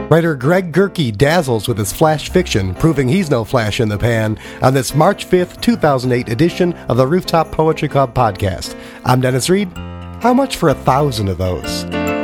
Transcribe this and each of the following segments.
Writer Greg Gerke dazzles with his flash fiction, proving he's no flash in the pan, on this March 5th, 2008 edition of the Rooftop Poetry Club podcast. I'm Dennis Reed. How much for 1,000 of those?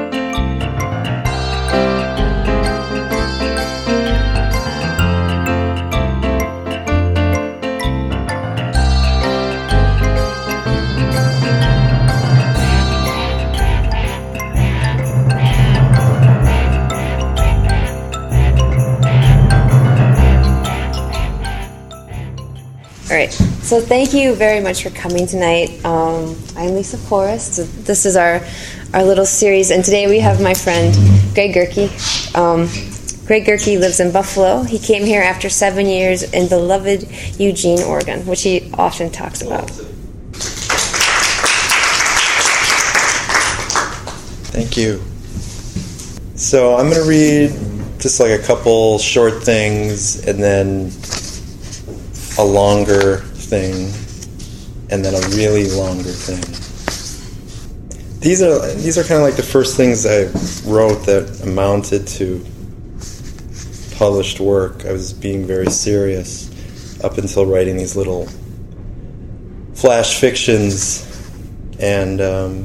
All right, so thank you very much for coming tonight. I'm Lisa Forrest. This is our little series, and today we have my friend Greg Gerke. Greg Gerke lives in Buffalo. He came here after 7 years in beloved Eugene, Oregon, which he often talks about. Thank you. So I'm going to read just like a couple short things, and then a longer thing, and then a really longer thing. These are kind of like the first things I wrote that amounted to published work. I was being very serious up until writing these little flash fictions, and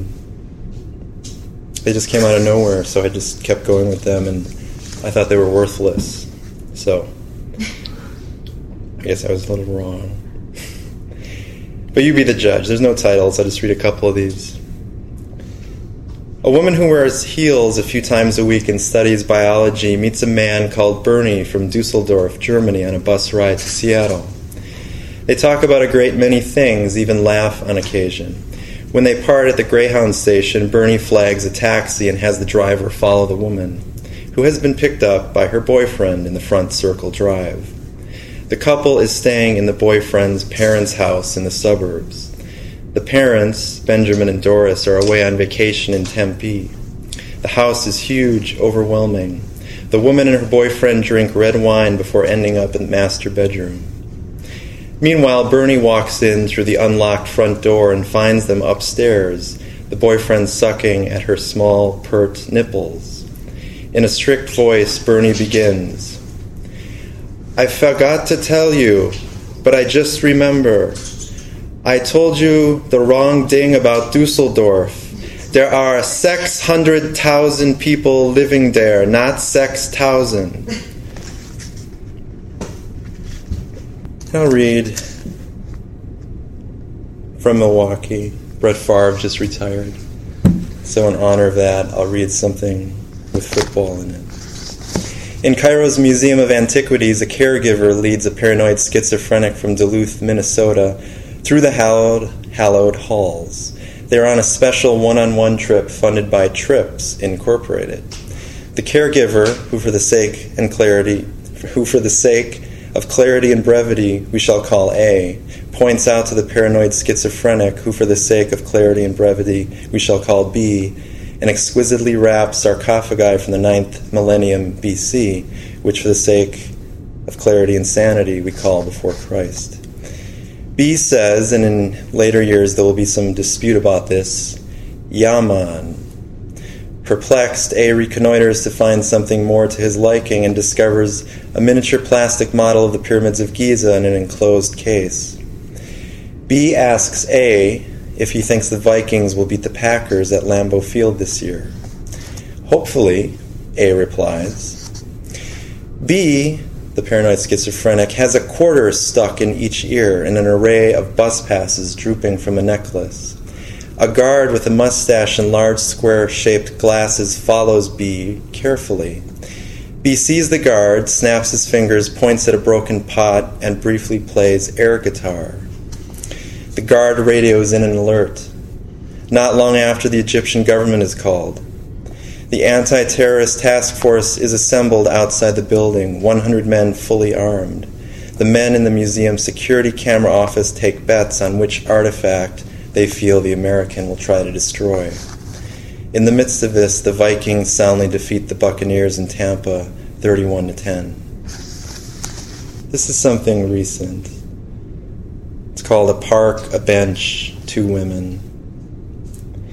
they just came out of nowhere, so I just kept going with them, and I thought they were worthless. So I guess I was a little wrong. But you be the judge. There's no titles. I'll just read a couple of these. A woman who wears heels a few times a week and studies biology meets a man called Bernie from Dusseldorf, Germany, on a bus ride to Seattle. They talk about a great many things, even laugh on occasion. When they part at the Greyhound station, Bernie flags a taxi and has the driver follow the woman, who has been picked up by her boyfriend in the front circle drive. The couple is staying in the boyfriend's parents' house in the suburbs. The parents, Benjamin and Doris, are away on vacation in Tempe. The house is huge, overwhelming. The woman and her boyfriend drink red wine before ending up in the master bedroom. Meanwhile, Bernie walks in through the unlocked front door and finds them upstairs, the boyfriend sucking at her small, pert nipples. In a strict voice, Bernie begins, "I forgot to tell you, but I just remember. I told you the wrong thing about Dusseldorf. There are 600,000 people living there, not 6,000. I'll read from Milwaukee. Brett Favre just retired. So in honor of that, I'll read something with football in it. In Cairo's Museum of Antiquities, a caregiver leads a paranoid schizophrenic from Duluth, Minnesota, through the hallowed halls. They are on a special one-on-one trip funded by Trips Incorporated. The caregiver, who for the sake of clarity and brevity we shall call A, points out to the paranoid schizophrenic, who for the sake of clarity and brevity we shall call B, an exquisitely wrapped sarcophagi from the 9th millennium BC, which for the sake of clarity and sanity we call before Christ. B says, and in later years there will be some dispute about this, Yaman. Perplexed, A reconnoiters to find something more to his liking and discovers a miniature plastic model of the pyramids of Giza in an enclosed case. B asks A if he thinks the Vikings will beat the Packers at Lambeau Field this year. Hopefully, A replies. B, the paranoid schizophrenic, has a quarter stuck in each ear and an array of bus passes drooping from a necklace. A guard with a mustache and large square-shaped glasses follows B carefully. B sees the guard, snaps his fingers, points at a broken pot, and briefly plays air guitar. The guard radios in an alert. Not long after, the Egyptian government is called. The anti-terrorist task force is assembled outside the building, 100 men fully armed. The men in the museum's security camera office take bets on which artifact they feel the American will try to destroy. In the midst of this, the Vikings soundly defeat the Buccaneers in Tampa, 31-10. This is something recent. It's called A Park, a Bench, Two Women.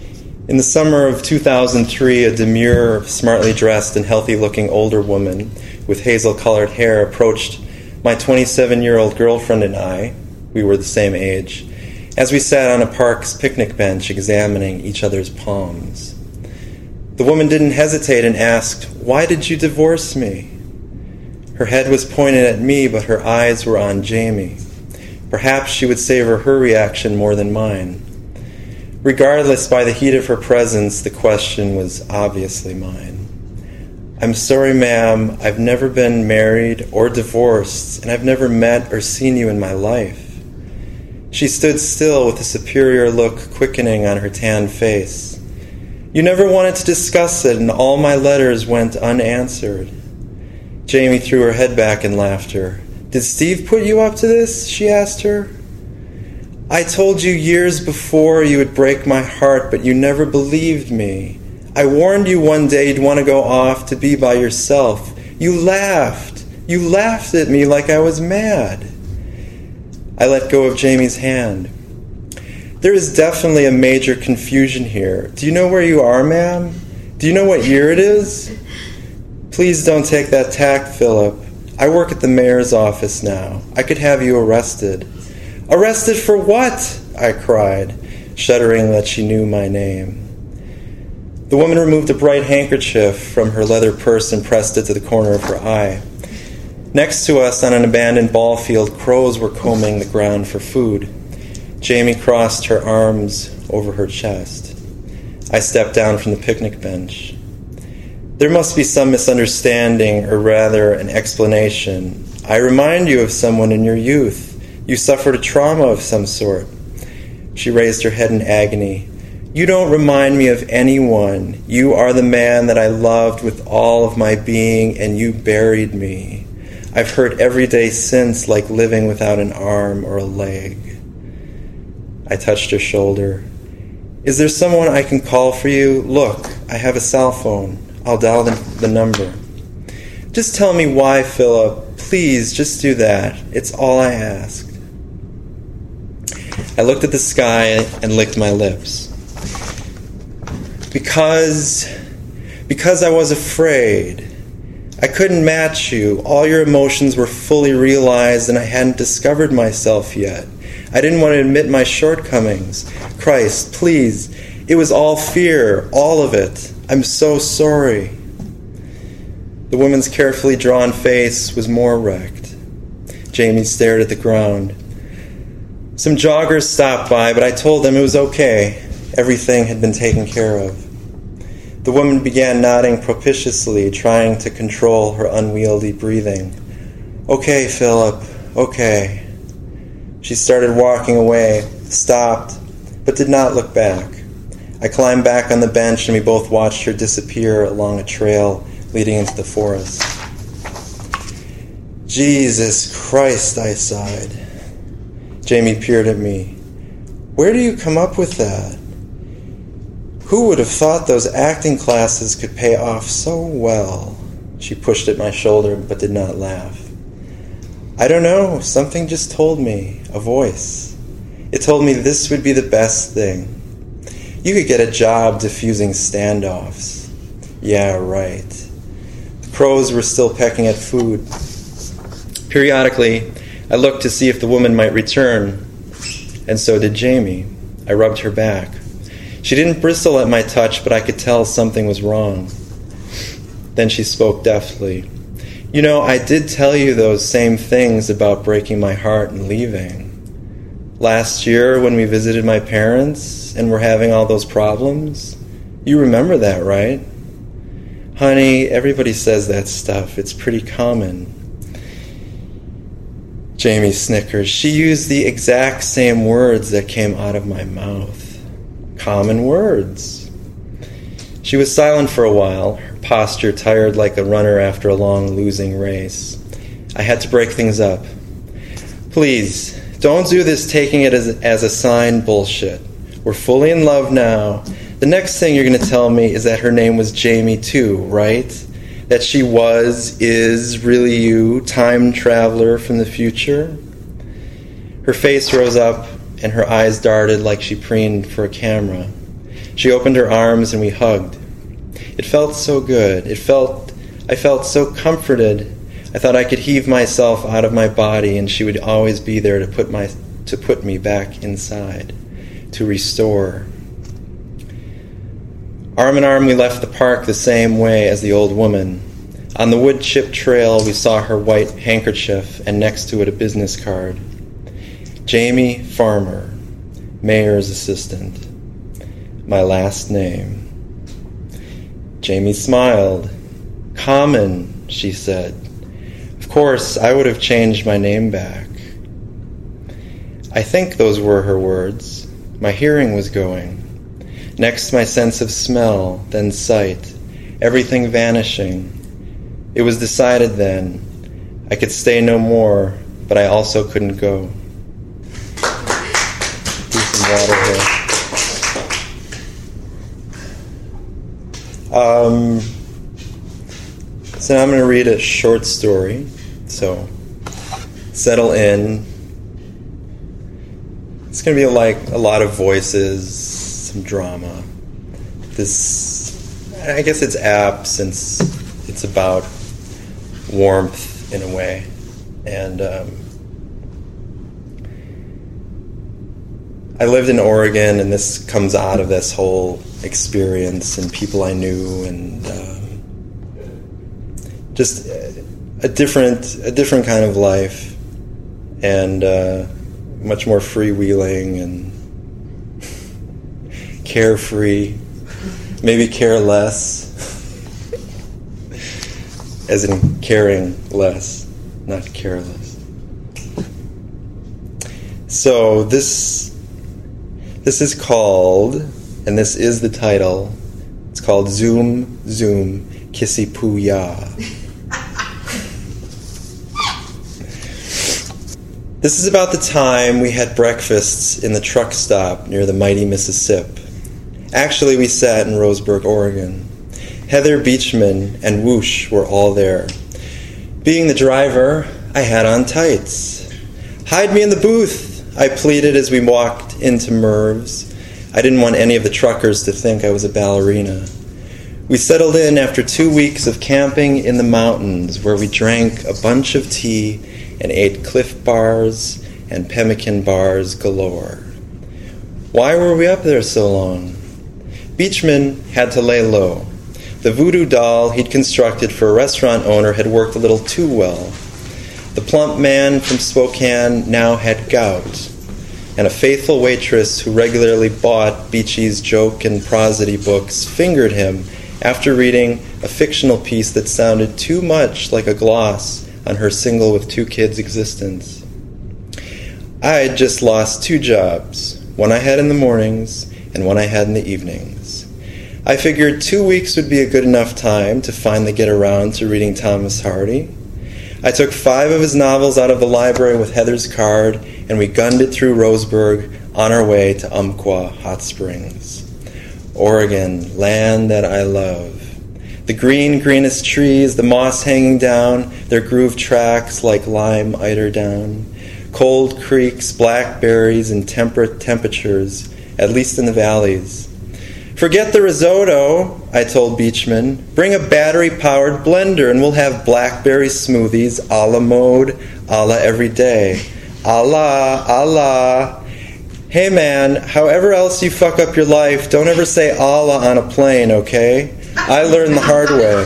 In the summer of 2003, a demure, smartly dressed, and healthy-looking older woman with hazel-colored hair approached my 27-year-old girlfriend and I, we were the same age, as we sat on a park's picnic bench examining each other's palms. The woman didn't hesitate and asked, "Why did you divorce me?" Her head was pointed at me, but her eyes were on Jamie. Perhaps she would savor her reaction more than mine. Regardless, by the heat of her presence, the question was obviously mine. "I'm sorry, ma'am, I've never been married or divorced, and I've never met or seen you in my life." She stood still with a superior look quickening on her tanned face. "You never wanted to discuss it, and all my letters went unanswered." Jamie threw her head back in laughter. "Did Steve put you up to this?" she asked her. "I told you years before you would break my heart, but you never believed me. I warned you one day you'd want to go off to be by yourself. You laughed. You laughed at me like I was mad." I let go of Jamie's hand. "There is definitely a major confusion here. Do you know where you are, ma'am? Do you know what year it is?" "Please don't take that tack, Philip. I work at the mayor's office now. I could have you arrested." "Arrested for what?" I cried, shuddering that she knew my name. The woman removed a bright handkerchief from her leather purse and pressed it to the corner of her eye. Next to us, on an abandoned ball field, crows were combing the ground for food. Jamie crossed her arms over her chest. I stepped down from the picnic bench. "There must be some misunderstanding, or rather an explanation. I remind you of someone in your youth. You suffered a trauma of some sort." She raised her head in agony. "You don't remind me of anyone. You are the man that I loved with all of my being, and you buried me. I've hurt every day since like living without an arm or a leg." I touched her shoulder. "Is there someone I can call for you? Look, I have a cell phone. I'll dial the number." "Just tell me why, Philip. Please, just do that. It's all I asked." I looked at the sky and licked my lips. Because I was afraid. I couldn't match you. All your emotions were fully realized, and I hadn't discovered myself yet. I didn't want to admit my shortcomings. Christ, please. It was all fear, all of it. I'm so sorry. The woman's carefully drawn face was more wrecked. Jamie stared at the ground. Some joggers stopped by, but I told them it was okay. Everything had been taken care of. The woman began nodding propitiously, trying to control her unwieldy breathing. "Okay, Philip, okay." She started walking away, stopped, but did not look back. I climbed back on the bench, and we both watched her disappear along a trail leading into the forest. "Jesus Christ," I sighed. Jamie peered at me. "Where do you come up with that? Who would have thought those acting classes could pay off so well?" She pushed at my shoulder but did not laugh. "I don't know. Something just told me. A voice. It told me this would be the best thing. You could get a job diffusing standoffs." "Yeah, right." The crows were still pecking at food. Periodically, I looked to see if the woman might return, and so did Jamie. I rubbed her back. She didn't bristle at my touch, but I could tell something was wrong. Then she spoke deftly. "You know, I did tell you those same things about breaking my heart and leaving. Last year when we visited my parents and were having all those problems. You remember that, right? Honey, everybody says that stuff. It's pretty common." Jamie snickered. She used the exact same words that came out of my mouth. Common words. She was silent for a while, her posture tired like a runner after a long losing race. I had to break things up. "Please, don't do this taking it as a sign bullshit. We're fully in love now. The next thing you're going to tell me is that her name was Jamie too, right? That she is really you, time traveler from the future?" Her face rose up and her eyes darted like she preened for a camera. She opened her arms and we hugged. It felt so good. I felt so comforted. I thought I could heave myself out of my body and she would always be there to put me back inside, to restore. Arm in arm we left the park the same way as the old woman. On the wood chip trail we saw her white handkerchief and next to it a business card. Jamie Farmer, mayor's assistant. My last name. Jamie smiled. Common, she said. Of course, I would have changed my name back. I think those were her words. My hearing was going. Next, my sense of smell, then sight, everything vanishing. It was decided then. I could stay no more, but I also couldn't go. Do some water here. So now I'm going to read a short story. So settle in. It's going to be like a lot of voices, some drama. I guess it's apt since it's about warmth in a way. And I lived in Oregon, and this comes out of this whole experience and people I knew, and just a different kind of life, and much more freewheeling and carefree, maybe careless, as in caring less, not careless. So this is called, and this is the title, it's called Zoom Zoom Kissy Poo Ya. This is about the time we had breakfasts in the truck stop near the mighty Mississippi. Actually, we sat in Roseburg, Oregon. Heather Beachman and Whoosh were all there. Being the driver, I had on tights. Hide me in the booth, I pleaded as we walked into Merv's. I didn't want any of the truckers to think I was a ballerina. We settled in after 2 weeks of camping in the mountains, where we drank a bunch of tea and ate Cliff Bars and pemmican bars galore. Why were we up there so long? Beachman had to lay low. The voodoo doll he'd constructed for a restaurant owner had worked a little too well. The plump man from Spokane now had gout, and a faithful waitress who regularly bought Beachy's joke and prosody books fingered him after reading a fictional piece that sounded too much like a gloss on her single with 2 kids' existence. I'd just lost 2 jobs, one I had in the mornings and one I had in the evenings. I figured 2 weeks would be a good enough time to finally get around to reading Thomas Hardy. I took 5 of his novels out of the library with Heather's card, and we gunned it through Roseburg on our way to Umpqua Hot Springs. Oregon, land that I love. The greenest trees, the moss hanging down, their grooved tracks like lime eiderdown. Cold creeks, blackberries, and temperate temperatures, at least in the valleys. Forget the risotto, I told Beachman. Bring a battery-powered blender and we'll have blackberry smoothies a la mode, a la every day. A la. Hey man, however else you fuck up your life, don't ever say Allah on a plane, okay? I learned the hard way.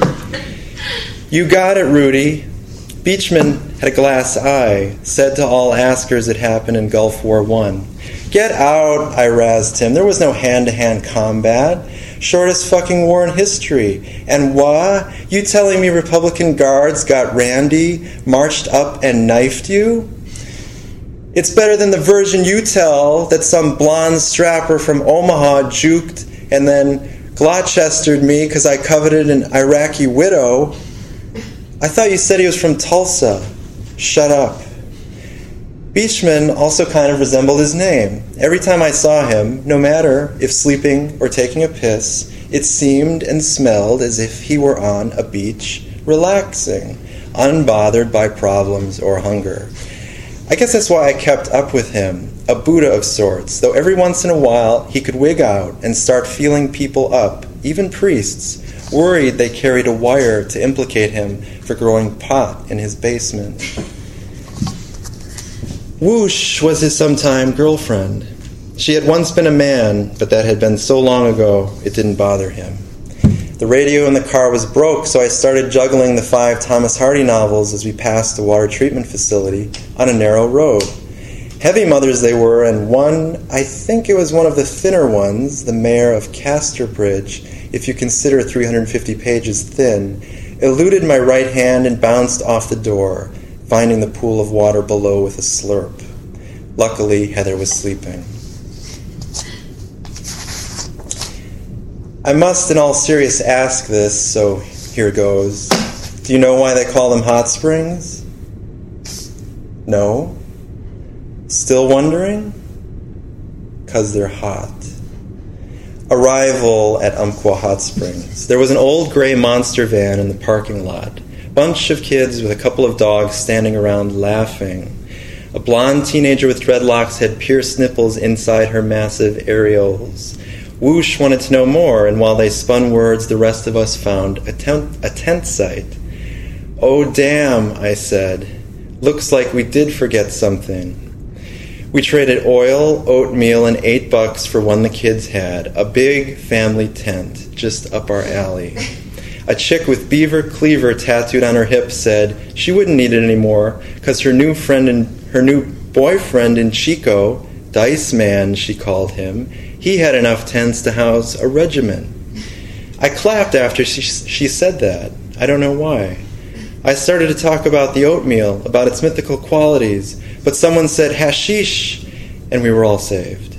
You got it, Rudy. Beachman had a glass eye, said to all askers it happened in Gulf War I. Get out, I razzed him. There was no hand-to-hand combat. Shortest fucking war in history. And what? You telling me Republican guards got randy, marched up and knifed you? It's better than the version you tell that some blonde strapper from Omaha juked and then Gloucestered me because I coveted an Iraqi widow. I thought you said he was from Tulsa. Shut up. Beachman also kind of resembled his name. Every time I saw him, no matter if sleeping or taking a piss, it seemed and smelled as if he were on a beach, relaxing, unbothered by problems or hunger. I guess that's why I kept up with him, a Buddha of sorts, though every once in a while he could wig out and start feeling people up, even priests, worried they carried a wire to implicate him for growing pot in his basement. Whoosh was his sometime girlfriend. She had once been a man, but that had been so long ago it didn't bother him. The radio in the car was broke, so I started juggling the 5 Thomas Hardy novels as we passed the water treatment facility on a narrow road. Heavy mothers they were, and one, I think it was one of the thinner ones, The Mayor of Casterbridge, if you consider 350 pages thin, eluded my right hand and bounced off the door, finding the pool of water below with a slurp. Luckily, Heather was sleeping. I must in all seriousness ask this, so here goes. Do you know why they call them hot springs? No? Still wondering? 'Cause they're hot. Arrival at Umpqua Hot Springs. There was an old gray monster van in the parking lot. Bunch of kids with a couple of dogs standing around laughing. A blonde teenager with dreadlocks had pierced nipples inside her massive areoles. Whoosh wanted to know more, and while they spun words, the rest of us found a tent site. Oh, damn, I said. Looks like we did forget something. We traded oil, oatmeal, and $8 for one the kids had. A big family tent, just up our alley. A chick with Beaver Cleaver tattooed on her hip said she wouldn't need it anymore because her new boyfriend in Chico, Dice Man, she called him, he had enough tents to house a regiment. I clapped after she said that. I don't know why. I started to talk about the oatmeal, about its mythical qualities, but someone said hashish, and we were all saved.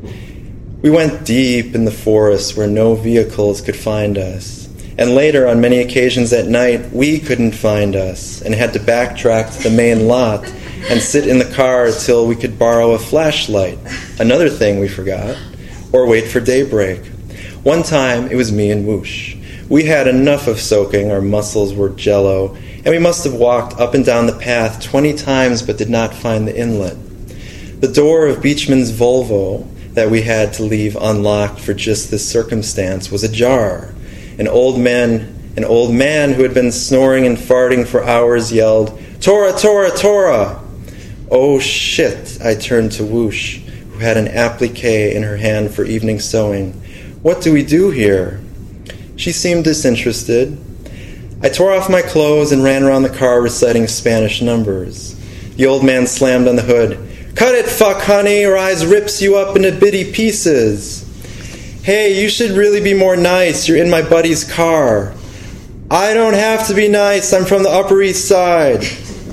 We went deep in the forest where no vehicles could find us, and later, on many occasions at night, we couldn't find us and had to backtrack to the main lot and sit in the car till we could borrow a flashlight, another thing we forgot, or wait for daybreak. One time, it was me and Whoosh. We had enough of soaking, our muscles were jello, and we must have walked up and down the path 20 times but did not find the inlet. The door of Beachman's Volvo that we had to leave unlocked for just this circumstance was ajar. An old man who had been snoring and farting for hours yelled, "Torah, Torah, Torah!" Oh shit, I turned to Whoosh, who had an applique in her hand for evening sewing. What do we do here? She seemed disinterested. I tore off my clothes and ran around the car reciting Spanish numbers. The old man slammed on the hood. "Cut it, fuck, honey, or I rips you up into bitty pieces. Hey, you should really be more nice. You're in my buddy's car." "I don't have to be nice. I'm from the Upper East Side."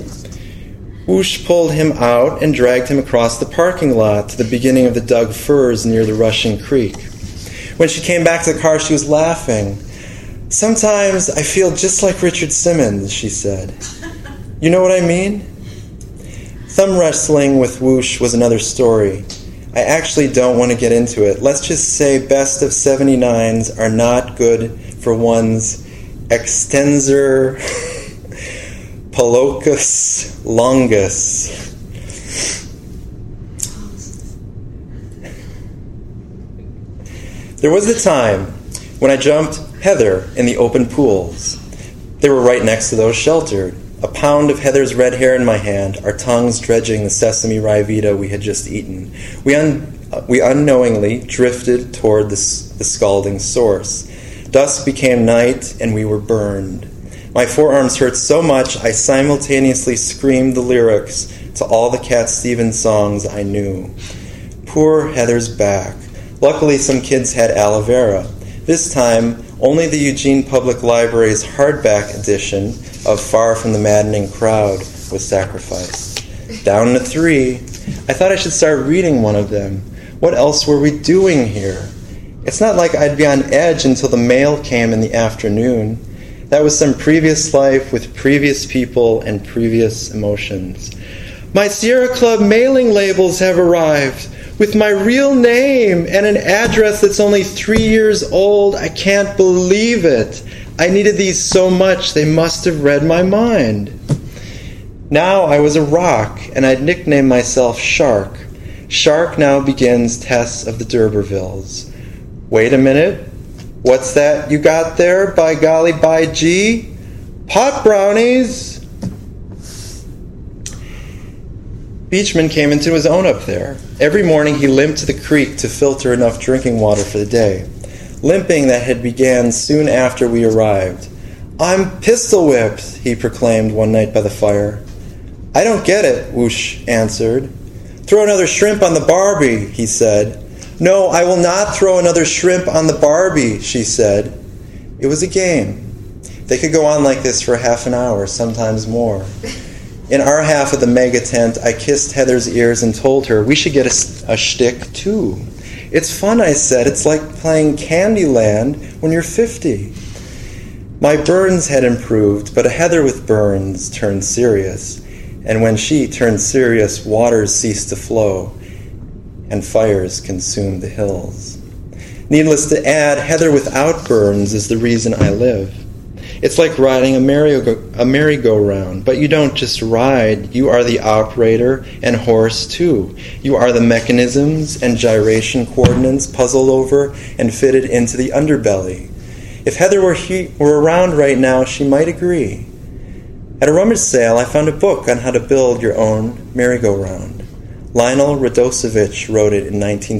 Whoosh pulled him out and dragged him across the parking lot to the beginning of the dug firs near the rushing creek. When she came back to the car, she was laughing. "Sometimes I feel just like Richard Simmons," she said. "You know what I mean?" Thumb wrestling with Whoosh was another story. I actually don't want to get into it. Let's just say best of 79s are not good for one's extensor palocus longus. There was the time when I jumped Heather in the open pools. They were right next to those sheltered. A pound of Heather's red hair in my hand, our tongues dredging the sesame rye vita we had just eaten. We unknowingly drifted toward the scalding source. Dusk became night, and we were burned. My forearms hurt so much, I simultaneously screamed the lyrics to all the Cat Stevens songs I knew. Poor Heather's back. Luckily, some kids had aloe vera. This time, only the Eugene Public Library's hardback edition of Far from the Maddening Crowd was sacrificed. Down to 3. I thought I should start reading one of them. What else were we doing here? It's not like I'd be on edge until the mail came in the afternoon. That was some previous life with previous people and previous emotions. My Sierra Club mailing labels have arrived with my real name and an address that's only 3 years old. I can't believe it. I needed these so much, they must have read my mind. Now I was a rock, and I'd nicknamed myself Shark. Shark now begins tests of the D'Urbervilles. Wait a minute. What's that you got there, by golly, by gee? Pot brownies! Beachman came into his own up there. Every morning he limped to the creek to filter enough drinking water for the day. Limping that had began soon after we arrived. I'm pistol whipped, he proclaimed one night by the fire. I don't get it, Whoosh answered. Throw another shrimp on the Barbie, he said. No, I will not throw another shrimp on the Barbie, she said. It was a game. They could go on like this for half an hour, sometimes more. In our half of the mega tent, I kissed Heather's ears and told her we should get a shtick too. It's fun, I said. It's like playing Candyland when you're 50. My burns had improved, but a Heather with burns turned serious. And when she turned serious, waters ceased to flow, and fires consumed the hills. Needless to add, Heather without burns is the reason I live. It's like riding a merry-go-round, but you don't just ride. You are the operator and horse, too. You are the mechanisms and gyration coordinates puzzled over and fitted into the underbelly. If Heather were around right now, she might agree. At a rummage sale, I found a book on how to build your own merry-go-round. Lionel Radosevich wrote it in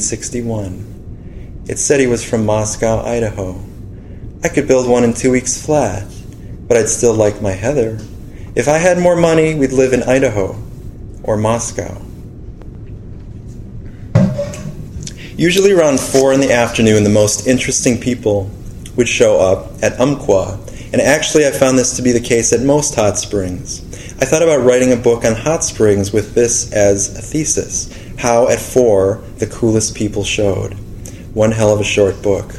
1961. It said he was from Moscow, Idaho. I could build one in 2 weeks flat, but I'd still like my Heather. If I had more money, we'd live in Idaho or Moscow. Usually around 4 in the afternoon, the most interesting people would show up at Umpqua, and actually I found this to be the case at most hot springs. I thought about writing a book on hot springs with this as a thesis, how at 4 the coolest people showed. One hell of a short book.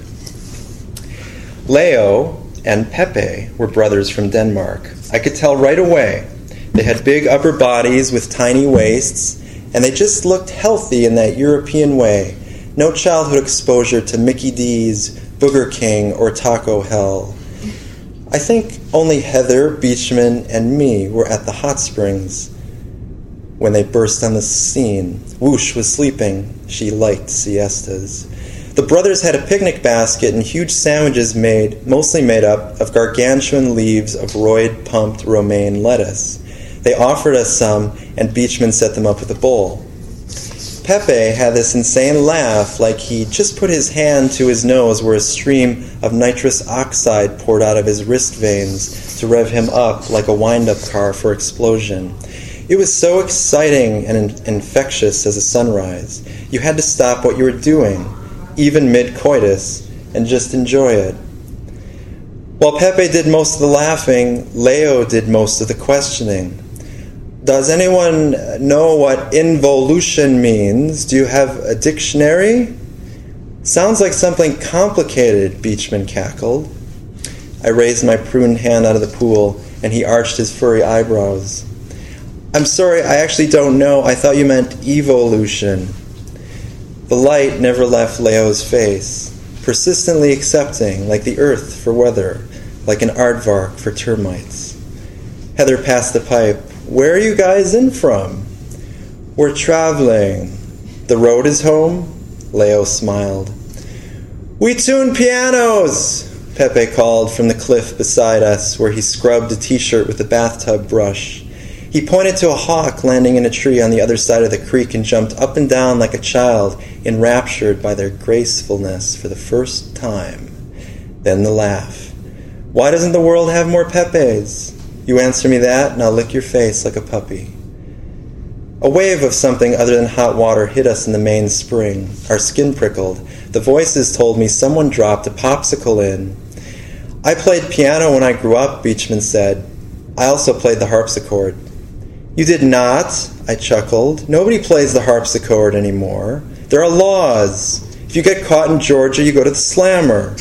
Leo and Pepe were brothers from Denmark. I could tell right away. They had big upper bodies with tiny waists, and they just looked healthy in that European way. No childhood exposure to Mickey D's, Booger King, or Taco Hell. I think only Heather, Beachman, and me were at the hot springs when they burst on the scene. Whoosh was sleeping. She liked siestas. The brothers had a picnic basket and huge sandwiches mostly made up of gargantuan leaves of roid-pumped romaine lettuce. They offered us some, and Beachman set them up with a bowl. Pepe had this insane laugh like he just put his hand to his nose where a stream of nitrous oxide poured out of his wrist veins to rev him up like a wind-up car for explosion. It was so exciting and infectious as a sunrise. You had to stop what you were doing, even mid-coitus, and just enjoy it. While Pepe did most of the laughing, Leo did most of the questioning. Does anyone know what involution means? Do you have a dictionary? Sounds like something complicated, Beachman cackled. I raised my pruned hand out of the pool, and he arched his furry eyebrows. I'm sorry, I actually don't know. I thought you meant evolution. The light never left Leo's face, persistently accepting, like the earth for weather, like an aardvark for termites. Heather passed the pipe. Where are you guys in from? We're traveling. The road is home? Leo smiled. We tune pianos, Pepe called from the cliff beside us, where he scrubbed a t-shirt with a bathtub brush. He pointed to a hawk landing in a tree on the other side of the creek and jumped up and down like a child, enraptured by their gracefulness for the first time. Then the laugh. Why doesn't the world have more Pepes? You answer me that, and I'll lick your face like a puppy. A wave of something other than hot water hit us in the main spring. Our skin prickled. The voices told me someone dropped a popsicle in. I played piano when I grew up, Beachman said. I also played the harpsichord. You did not, I chuckled. Nobody plays the harpsichord anymore. There are laws. If you get caught in Georgia, you go to the slammer.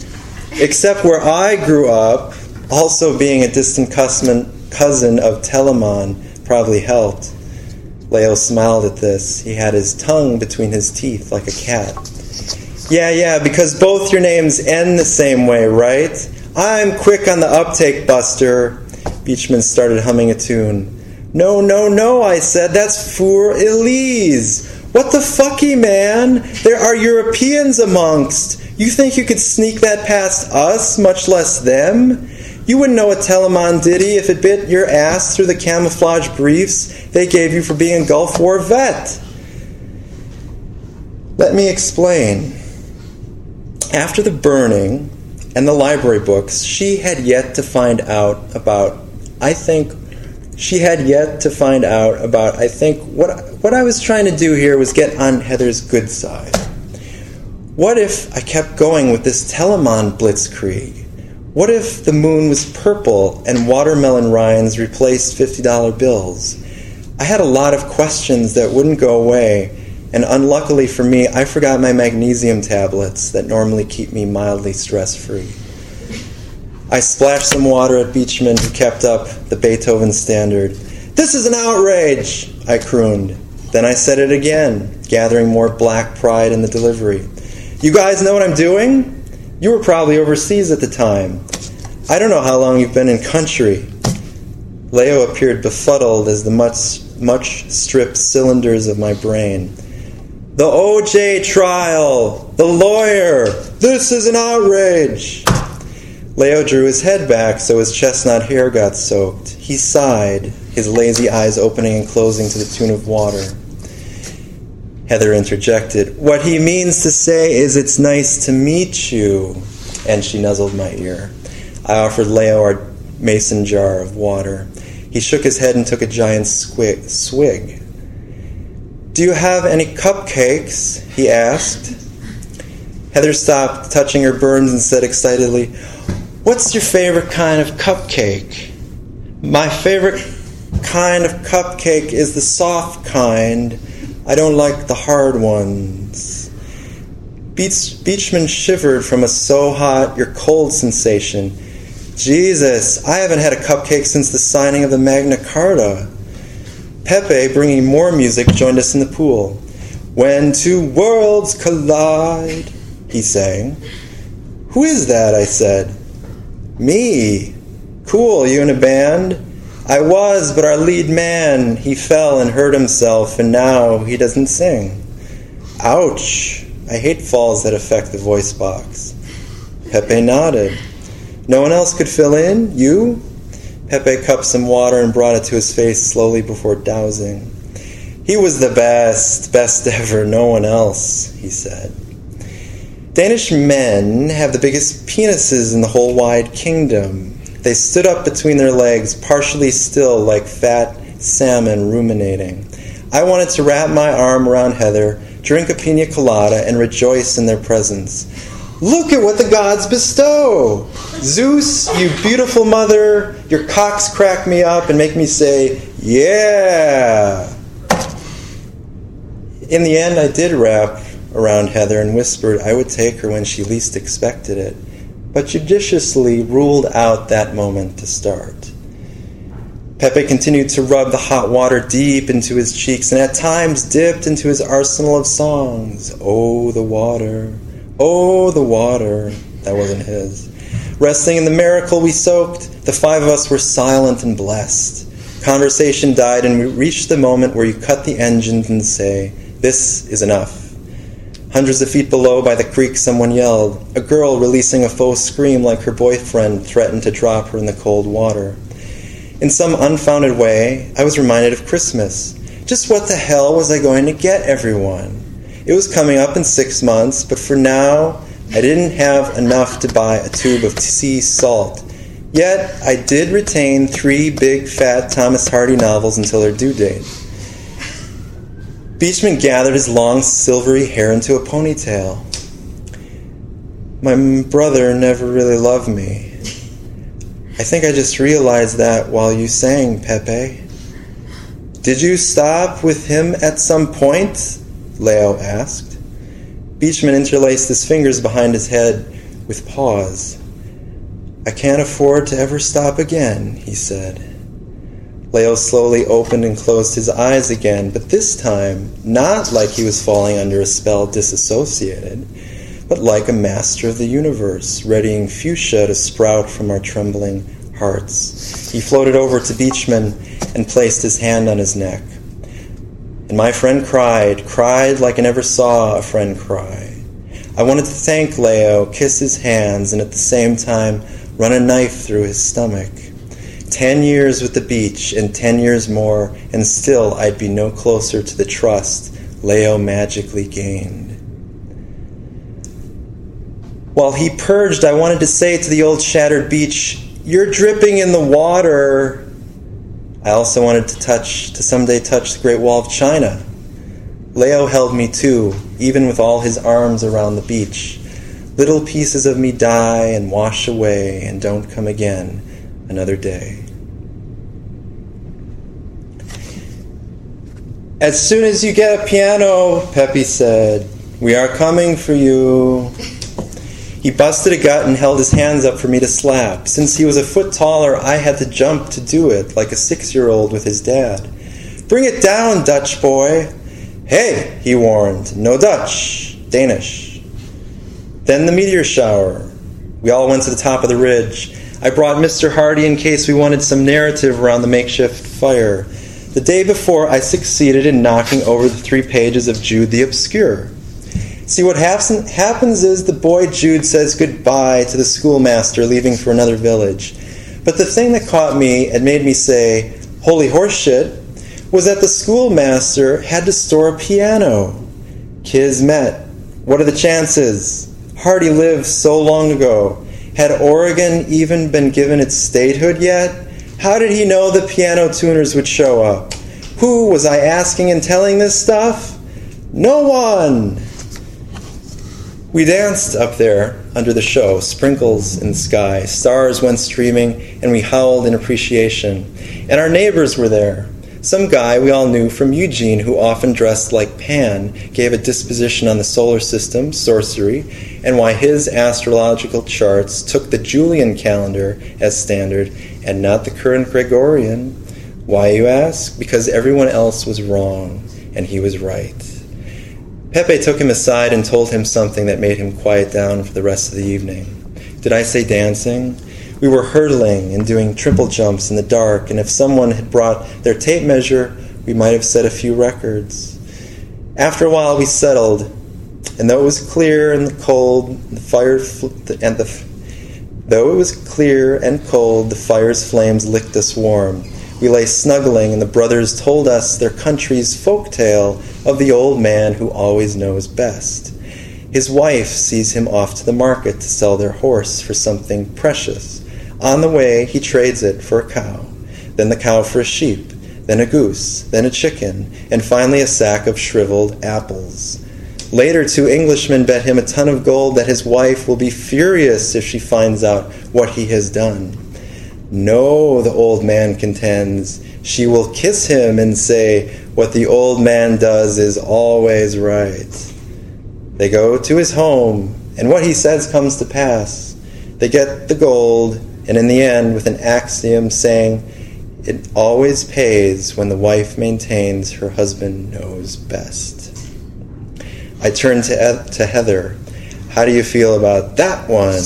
Except where I grew up, also being a distant cousin of Telemon probably helped. Leo smiled at this. He had his tongue between his teeth like a cat. Yeah, because both your names end the same way, right? I'm quick on the uptake, Buster. Beachman started humming a tune. No, no, no, I said, that's for Elise. What the fucky, man? There are Europeans amongst. You think you could sneak that past us, much less them? You wouldn't know a Telemann ditty if it bit your ass through the camouflage briefs they gave you for being a Gulf War vet. Let me explain. After the burning and the library books, she had yet to find out about, what I was trying to do here was get on Heather's good side. What if I kept going with this Telemann blitzkrieg? What if the moon was purple and watermelon rinds replaced $50 bills? I had a lot of questions that wouldn't go away, and unluckily for me, I forgot my magnesium tablets that normally keep me mildly stress-free. I splashed some water at Beachman, who kept up the Beethoven standard. "This is an outrage," I crooned. Then I said it again, gathering more black pride in the delivery. "You guys know what I'm doing? You were probably overseas at the time. I don't know how long you've been in country." Leo appeared befuddled as the much stripped cylinders of my brain. "The O.J. trial! The lawyer! This is an outrage!" Leo drew his head back so his chestnut hair got soaked. He sighed, his lazy eyes opening and closing to the tune of water. Heather interjected, "What he means to say is it's nice to meet you," and she nuzzled my ear. I offered Leo our mason jar of water. He shook his head and took a giant swig. "Do you have any cupcakes?" he asked. Heather stopped touching her burns and said excitedly, "What's your favorite kind of cupcake?" "My favorite kind of cupcake is the soft kind. I don't like the hard ones." Beachman shivered from a "so hot, you're cold" sensation. "Jesus, I haven't had a cupcake since the signing of the Magna Carta." Pepe, bringing more music, joined us in the pool. "When two worlds collide," he sang. "Who is that?" I said. "Me." "Cool, you in a band?" "I was, but our lead man, he fell and hurt himself, and now he doesn't sing." "Ouch. I hate falls that affect the voice box." Pepe nodded. "No one else could fill in? You?" Pepe cupped some water and brought it to his face slowly before dousing. "He was the best ever, no one else," he said. Danish men have the biggest penises in the whole wide kingdom. They stood up between their legs, partially still like fat salmon ruminating. I wanted to wrap my arm around Heather, drink a pina colada, and rejoice in their presence. "Look at what the gods bestow! Zeus, you beautiful mother, your cocks crack me up and make me say, yeah!" In the end, I did wrap around Heather and whispered I would take her when she least expected it, but judiciously ruled out that moment to start. Pepe continued to rub the hot water deep into his cheeks and at times dipped into his arsenal of songs. "Oh, the water, oh, the water." That wasn't his. Resting in the miracle we soaked, the five of us were silent and blessed. Conversation died and we reached the moment where you cut the engines and say, "This is enough." Hundreds of feet below by the creek someone yelled, a girl releasing a faux scream like her boyfriend threatened to drop her in the cold water. In some unfounded way, I was reminded of Christmas. Just what the hell was I going to get everyone? It was coming up in 6 months, but for now, I didn't have enough to buy a tube of sea salt. Yet, I did retain 3 big, fat Thomas Hardy novels until their due date. Beachman gathered his long, silvery hair into a ponytail. "My brother never really loved me. I think I just realized that while you sang, Pepe." "Did you stop with him at some point?" Leo asked. Beachman interlaced his fingers behind his head with pause. "I can't afford to ever stop again," he said. Leo slowly opened and closed his eyes again, but this time not like he was falling under a spell disassociated, but like a master of the universe, readying fuchsia to sprout from our trembling hearts. He floated over to Beachman and placed his hand on his neck. And my friend cried like I never saw a friend cry. I wanted to thank Leo, kiss his hands, and at the same time run a knife through his stomach. 10 years with the beach and 10 years more, and still I'd be no closer to the trust Leo magically gained. While he purged, I wanted to say to the old shattered beach, "You're dripping in the water." I also wanted to someday touch the Great Wall of China. Leo held me too, even with all his arms around the beach. Little pieces of me die and wash away and don't come again another day. As soon as you get a piano, Pepe said, "We are coming for you." He busted a gut and held his hands up for me to slap. Since he was a foot taller, I had to jump to do it, like a 6-year-old with his dad. "Bring it down, Dutch boy." "Hey," he warned, "no Dutch, Danish." Then the meteor shower. We all went to the top of the ridge. I brought Mr. Hardy in case we wanted some narrative around the makeshift fire. The day before, I succeeded in knocking over the 3 pages of Jude the Obscure. See, what happens is the boy Jude says goodbye to the schoolmaster leaving for another village. But the thing that caught me and made me say, "Holy horseshit," was that the schoolmaster had to store a piano. Kismet. What are the chances? Hardy lived so long ago. Had Oregon even been given its statehood yet? How did he know the piano tuners would show up? Who was I asking and telling this stuff? No one! We danced up there under the show, sprinkles in the sky, stars went streaming, and we howled in appreciation. And our neighbors were there. Some guy we all knew from Eugene who often dressed like Pan gave a disposition on the solar system, sorcery, and why his astrological charts took the Julian calendar as standard and not the current Gregorian. Why, you ask? Because everyone else was wrong, and he was right. Pepe took him aside and told him something that made him quiet down for the rest of the evening. Did I say dancing? We were hurdling and doing triple jumps in the dark, and if someone had brought their tape measure, we might have set a few records. After a while, we settled, and though it was clear and cold, the fire's flames licked us warm. We lay snuggling, and the brothers told us their country's folk tale of the old man who always knows best. His wife sees him off to the market to sell their horse for something precious. On the way, he trades it for a cow, then the cow for a sheep, then a goose, then a chicken, and finally a sack of shriveled apples. Later, 2 Englishmen bet him a ton of gold that his wife will be furious if she finds out what he has done. No, the old man contends, she will kiss him and say, what the old man does is always right. They go to his home, and what he says comes to pass. They get the gold, and in the end, with an axiom saying, it always pays when the wife maintains her husband knows best. I turned to Heather. How do you feel about that one?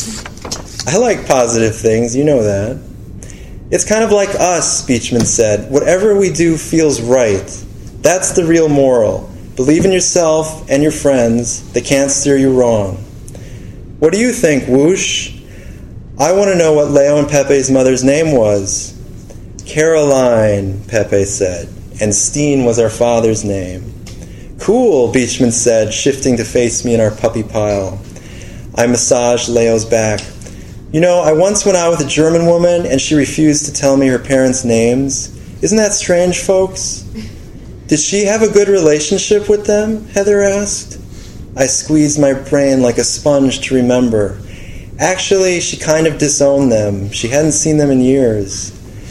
I like positive things, you know that. It's kind of like us, Beachman said. Whatever we do feels right. That's the real moral. Believe in yourself and your friends. They can't steer you wrong. What do you think, Whoosh? I want to know what Leo and Pepe's mother's name was. Caroline, Pepe said, and Steen was our father's name. Cool, Beachman said, shifting to face me in our puppy pile. I massaged Leo's back. You know, I once went out with a German woman and she refused to tell me her parents' names. Isn't that strange, folks? Did she have a good relationship with them? Heather asked. I squeezed my brain like a sponge to remember. Actually, she kind of disowned them. She hadn't seen them in years.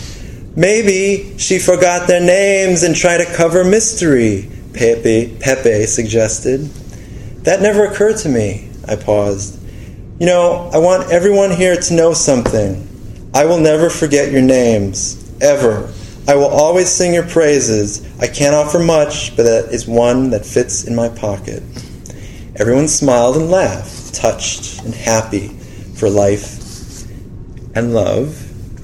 Maybe she forgot their names and tried to cover mystery, Pepe suggested. That never occurred to me. I paused. You know, I want everyone here to know something. I will never forget your names, ever. I will always sing your praises. I can't offer much, but that is one that fits in my pocket. Everyone smiled and laughed, touched and happy for life and love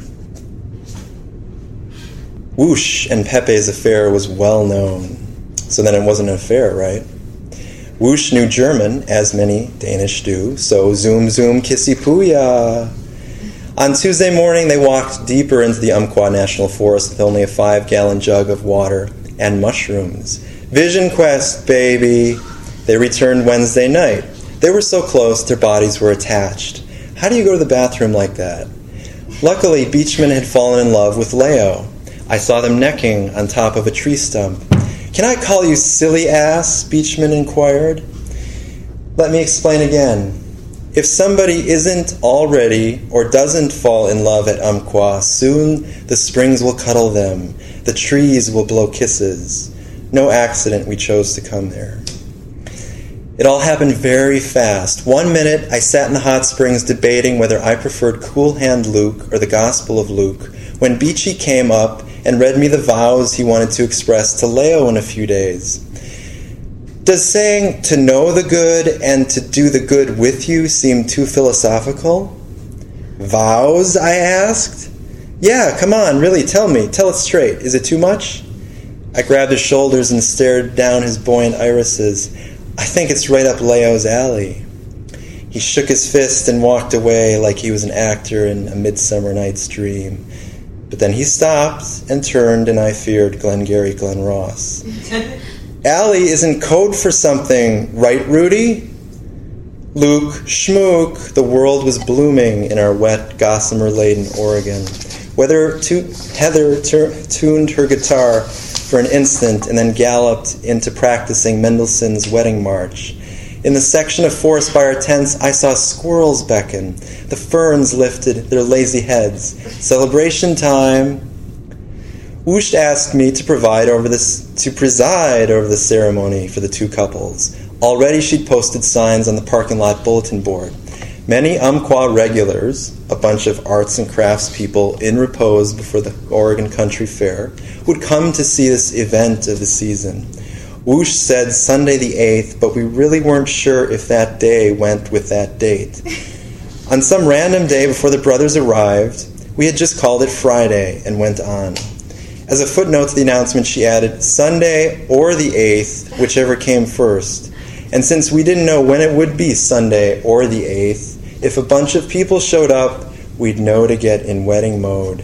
Whoosh and Pepe's affair was well known. So then it wasn't an affair, right? Whoosh knew German, as many Danish do, so zoom zoom kissy pooya. On Tuesday morning, they walked deeper into the Umpqua National Forest with only a 5-gallon jug of water and mushrooms. Vision quest, baby! They returned Wednesday night. They were so close, their bodies were attached. How do you go to the bathroom like that? Luckily, Beachman had fallen in love with Leo. I saw them necking on top of a tree stump. Can I call you silly ass? Beachman inquired. Let me explain again. If somebody isn't already or doesn't fall in love at Umpqua, soon the springs will cuddle them. The trees will blow kisses. No accident we chose to come there. It all happened very fast. 1 minute, I sat in the hot springs debating whether I preferred Cool Hand Luke or the Gospel of Luke, when Beachy came up and read me the vows he wanted to express to Leo in a few days. Does saying to know the good and to do the good with you seem too philosophical? Vows, I asked. Yeah, come on, really, tell me. Tell it straight. Is it too much? I grabbed his shoulders and stared down his buoyant irises. I think it's right up Leo's alley. He shook his fist and walked away like he was an actor in A Midsummer Night's Dream. But then he stopped and turned, and I feared Glengarry Glen Ross. Alley isn't code for something, right, Rudy? Luke, schmook, the world was blooming in our wet, gossamer-laden Oregon. Heather tuned her guitar for an instant and then galloped into practicing Mendelssohn's Wedding March. In the section of forest by our tents, I saw squirrels beckon. The ferns lifted their lazy heads. Celebration time. Whoosh asked me to preside over the ceremony for the two couples. Already she'd posted signs on the parking lot bulletin board. Many Umpqua regulars, a bunch of arts and crafts people in repose before the Oregon Country Fair, would come to see this event of the season. Whoosh said Sunday the 8th, but we really weren't sure if that day went with that date. On some random day before the brothers arrived, we had just called it Friday and went on. As a footnote to the announcement, she added, Sunday or the 8th, whichever came first. And since we didn't know when it would be Sunday or the 8th, if a bunch of people showed up, we'd know to get in wedding mode.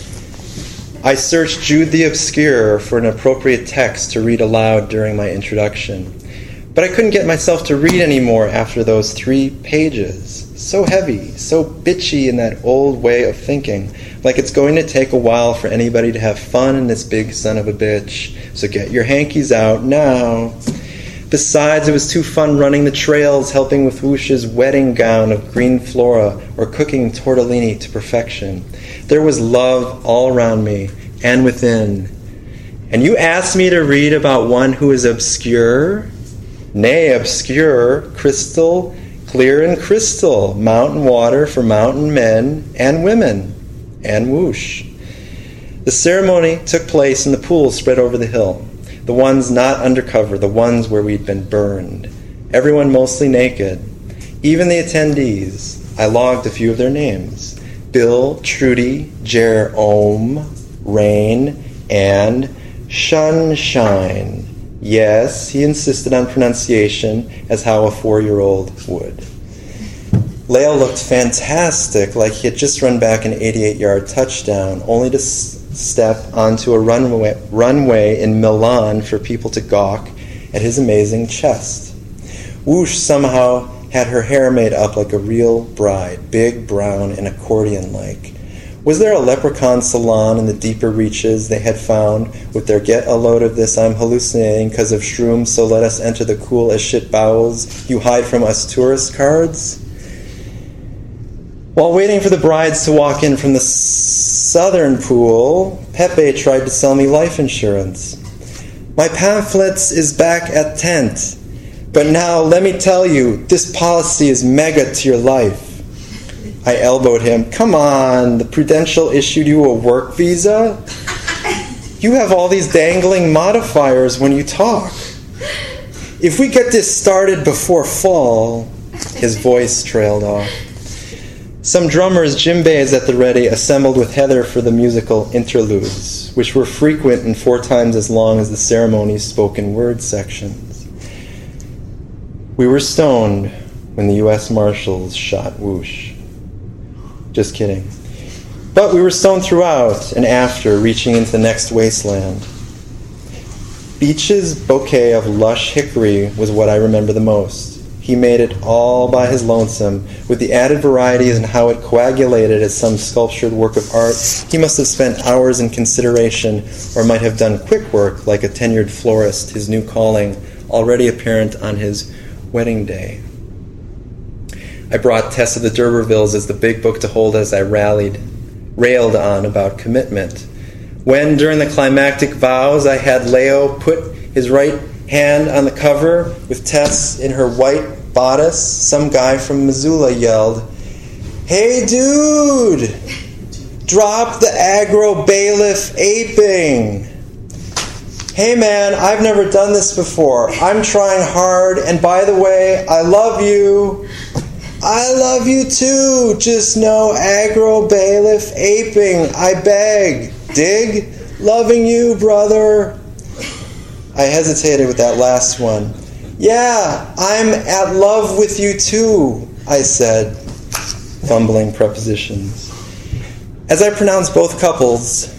I searched Jude the Obscure for an appropriate text to read aloud during my introduction. But I couldn't get myself to read anymore after those 3 pages. So heavy, so bitchy in that old way of thinking, like it's going to take a while for anybody to have fun in this big son of a bitch. So get your hankies out now. Besides, it was too fun running the trails, helping with Whoosh's wedding gown of green flora, or cooking tortellini to perfection. There was love all around me and within. And you asked me to read about one who is obscure? Nay, obscure, crystal, clear and crystal, mountain water for mountain men and women, and whoosh. The ceremony took place in the pool spread over the hill. The ones not undercover, the ones where we'd been burned. Everyone mostly naked. Even the attendees. I logged a few of their names. Bill, Trudy, Jerome, Rain, and Sunshine. Yes, he insisted on pronunciation as how a 4-year-old would. Leo looked fantastic, like he had just run back an 88-yard touchdown, only to step onto a runway in Milan for people to gawk at his amazing chest. Whoosh somehow had her hair made up like a real bride, big, brown, and accordion-like. Was there a leprechaun salon in the deeper reaches they had found with their get a load of this, I'm hallucinating because of shrooms, so let us enter the cool as shit bowels you hide from us tourist cards? While waiting for the brides to walk in from the southern pool, Pepe tried to sell me life insurance. My pamphlets is back at tent, but now let me tell you, this policy is mega to your life. I elbowed him. Come on, the Prudential issued you a work visa? You have all these dangling modifiers when you talk. If we get this started before fall, his voice trailed off. Some drummers, djembes at the ready, assembled with Heather for the musical interludes, which were frequent and 4 times as long as the ceremony's spoken word sections. We were stoned when the U.S. Marshals shot Whoosh. Just kidding. But we were stoned throughout and after, reaching into the next wasteland. Beach's bouquet of lush hickory was what I remember the most. He made it all by his lonesome, with the added varieties and how it coagulated as some sculptured work of art. He must have spent hours in consideration, or might have done quick work like a tenured florist, his new calling already apparent on his wedding day. I brought Tess of the D'Urbervilles as the big book to hold as I railed on about commitment. When, during the climactic vows, I had Leo put his right hand on the cover with Tess in her white bodice, some guy from Missoula yelled, "Hey dude, drop the aggro bailiff aping. Hey man, I've never done this before. I'm trying hard, and by the way, I love you. I love you too. Just no aggro bailiff aping. I beg. Dig? Loving you, brother." I hesitated with that last one. "Yeah, I'm at love with you too," I said, fumbling prepositions. As I pronounced both couples,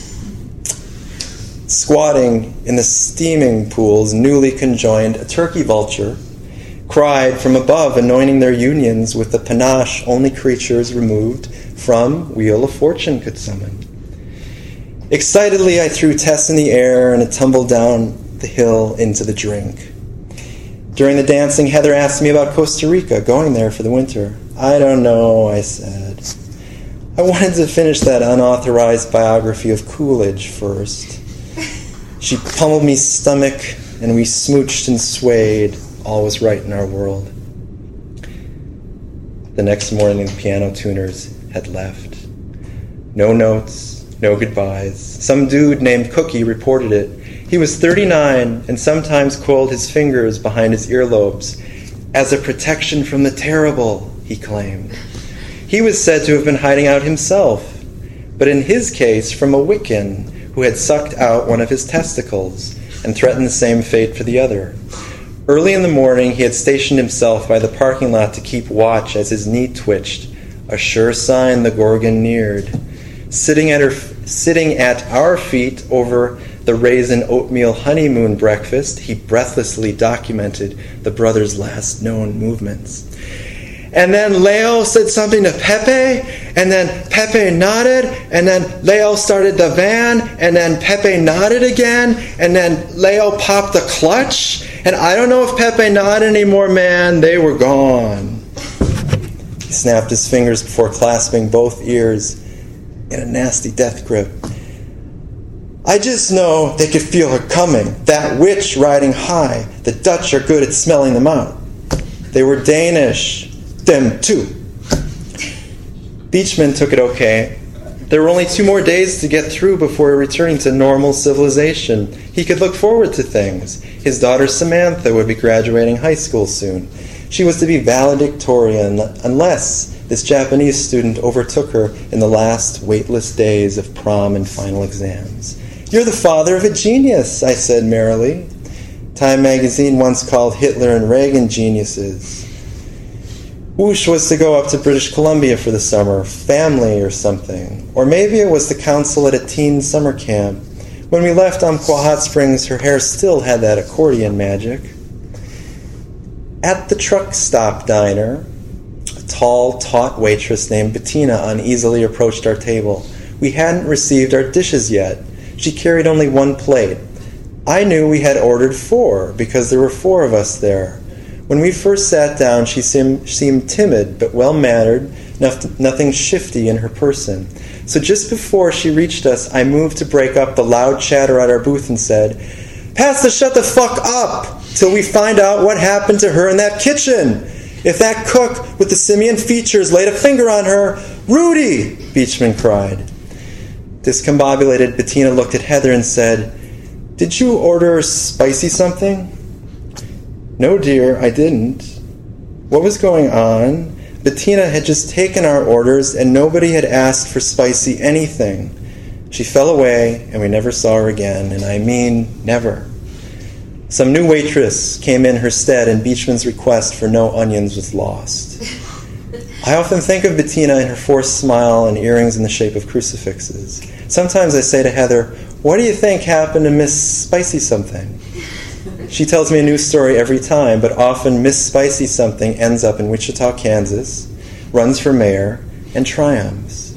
squatting in the steaming pools, newly conjoined, a turkey vulture cried from above, anointing their unions with the panache only creatures removed from Wheel of Fortune could summon. Excitedly, I threw Tess in the air, and it tumbled down the hill into the drink. During the dancing, Heather asked me about Costa Rica, going there for the winter. "I don't know," I said. I wanted to finish that unauthorized biography of Coolidge first. She pummeled me stomach, and we smooched and swayed. All was right in our world. The next morning, the piano tuners had left. No notes, no goodbyes. Some dude named Cookie reported it. He was 39 and sometimes coiled his fingers behind his earlobes. As a protection from the terrible, he claimed. He was said to have been hiding out himself, but in his case from a Wiccan who had sucked out one of his testicles and threatened the same fate for the other. Early in the morning, he had stationed himself by the parking lot to keep watch as his knee twitched, a sure sign the Gorgon neared. Sitting at our feet over the raisin oatmeal honeymoon breakfast, he breathlessly documented the brothers' last known movements. And then Leo said something to Pepe, and then Pepe nodded, and then Leo started the van, and then Pepe nodded again, and then Leo popped the clutch, and I don't know if Pepe nodded anymore, man, they were gone. He snapped his fingers before clasping both ears in a nasty death grip. I just know they could feel her coming, that witch riding high. The Dutch are good at smelling them out. They were Danish. Them too. Beachman took it okay. There were only 2 more days to get through before returning to normal civilization. He could look forward to things. His daughter Samantha would be graduating high school soon. She was to be valedictorian unless this Japanese student overtook her in the last weightless days of prom and final exams. "You're the father of a genius," I said merrily. Time magazine once called Hitler and Reagan geniuses. Whoosh was to go up to British Columbia for the summer, family or something. Or maybe it was the council at a teen summer camp. When we left Umpqua Hot Springs, her hair still had that accordion magic. At the truck stop diner, a tall, taut waitress named Bettina uneasily approached our table. We hadn't received our dishes yet. She carried only 1 plate. I knew we had ordered 4 because there were 4 of us there. When we first sat down, she seemed timid but well-mannered, nothing shifty in her person. So just before she reached us, I moved to break up the loud chatter at our booth and said, "Pass the shut the fuck up till we find out what happened to her in that kitchen. If that cook with the simian features laid a finger on her, Rudy!" Beachman cried. Discombobulated, Bettina looked at Heather and said, "Did you order spicy something?" "No, dear, I didn't." What was going on? Bettina had just taken our orders and nobody had asked for spicy anything. She fell away and we never saw her again, and I mean never. Some new waitress came in her stead and Beechman's request for no onions was lost. I often think of Bettina and her forced smile and earrings in the shape of crucifixes. Sometimes I say to Heather, "What do you think happened to Miss Spicy Something?" She tells me a new story every time, but often Miss Spicy Something ends up in Wichita, Kansas, runs for mayor, and triumphs.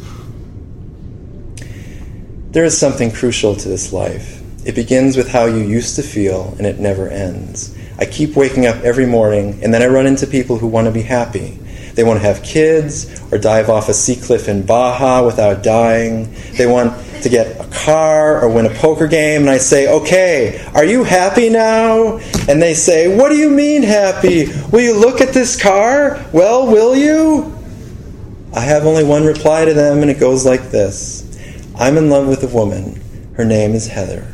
There is something crucial to this life. It begins with how you used to feel, and it never ends. I keep waking up every morning, and then I run into people who want to be happy. They want to have kids, or dive off a sea cliff in Baja without dying. They want to get a car or win a poker game, and I say, "Okay, are you happy now?" And they say, "What do you mean happy? Will you look at this car? Well, will you?" I have only one reply to them, and it goes like this. I'm in love with a woman. Her name is Heather.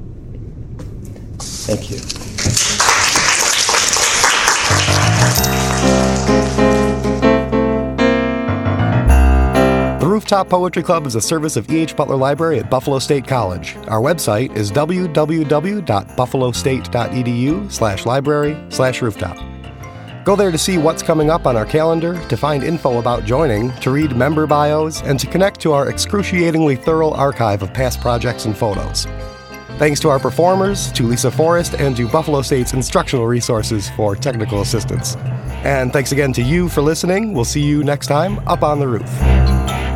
Thank you. The Rooftop Poetry Club is a service of E.H. Butler Library at Buffalo State College. Our website is www.buffalostate.edu/library/rooftop. Go there to see what's coming up on our calendar, to find info about joining, to read member bios, and to connect to our excruciatingly thorough archive of past projects and photos. Thanks to our performers, to Lisa Forrest, and to Buffalo State's instructional resources for technical assistance. And thanks again to you for listening. We'll see you next time up on the roof.